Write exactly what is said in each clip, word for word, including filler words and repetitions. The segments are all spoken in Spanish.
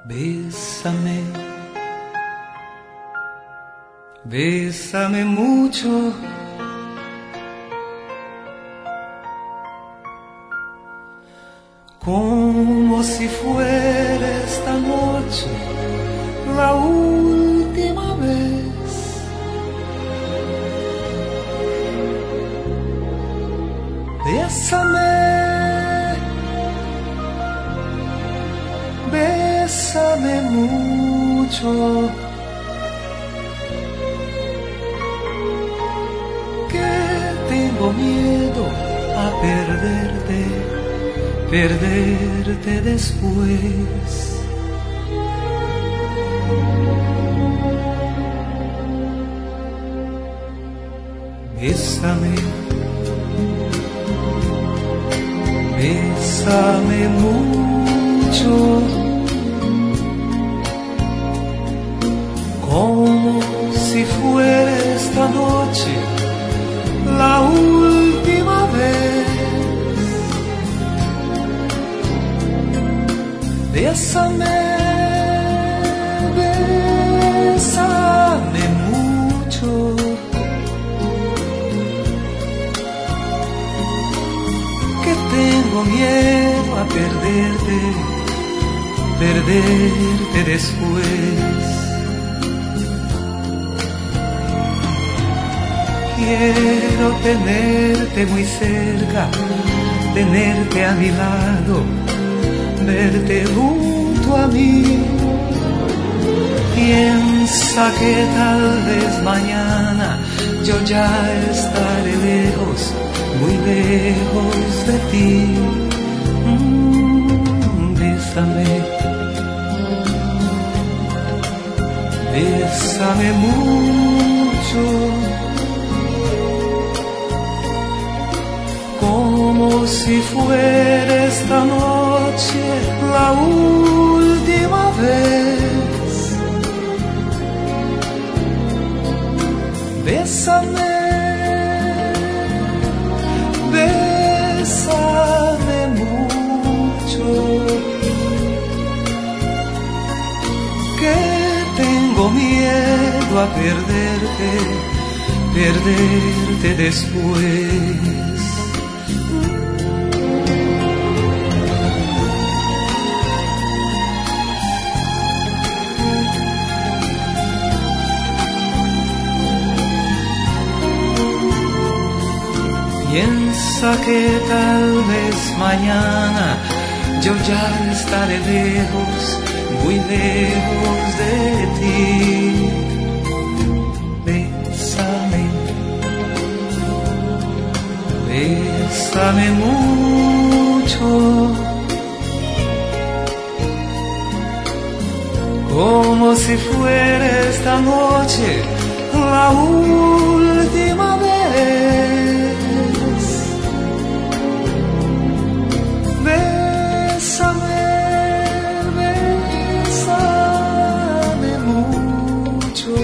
Bésame, bésame mucho, como si fuera esta noche la última vez. Bésame, bésame mucho, que tengo miedo a perderte, perderte después. Bésame, bésame mucho, como si fuera esta noche la última vez. Bésame, bésame mucho, que tengo miedo a perderte, perderte después. Quiero tenerte muy cerca, tenerte a mi lado, verte junto a mí. Piensa que tal vez mañana yo ya estaré lejos, muy lejos de ti. Mm, bésame, bésame mucho, como si fuera esta noche la última vez. Bésame, bésame mucho, que tengo miedo a perderte, perderte después. Piensa que tal vez mañana yo ya estaré lejos, muy lejos de ti. Bésame, bésame mucho, como si fuera esta noche la última vez. Bésame, bésame mucho,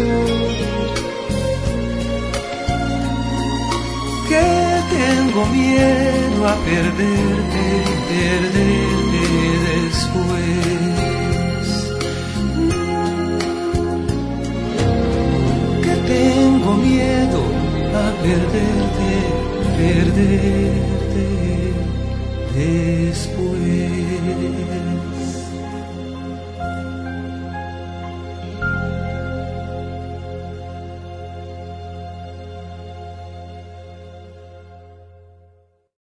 que tengo miedo a perderte, perderte después. Que tengo miedo a perderte, perderte después.